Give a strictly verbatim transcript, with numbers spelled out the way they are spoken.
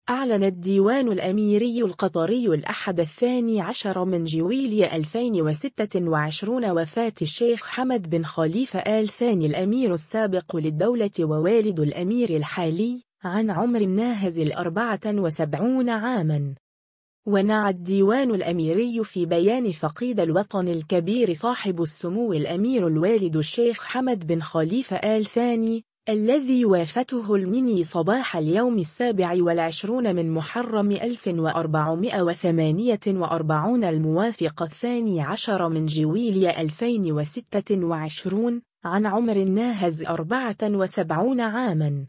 أعلن الديوان الأميري القطري الأحد الثاني عشر من جويلية ألفين وستة وعشرين وفاة الشيخ حمد بن خليفة آل ثاني الأمير السابق للدولة ووالد الأمير الحالي، عن عمر ناهز الأربعة وسبعين عاماً. ونعى الديوان الأميري في بيان فقيد الوطن الكبير صاحب السمو الأمير الوالد الشيخ حمد بن خليفة آل ثاني، الذي وافته المني صباح اليوم السابع والعشرون من محرم ألف وأربعمائة وثمانية وأربعين الموافق الثاني عشر من جويلية ألفين وستة وعشرين، عن عمر ناهز أربعة وسبعين عاماً.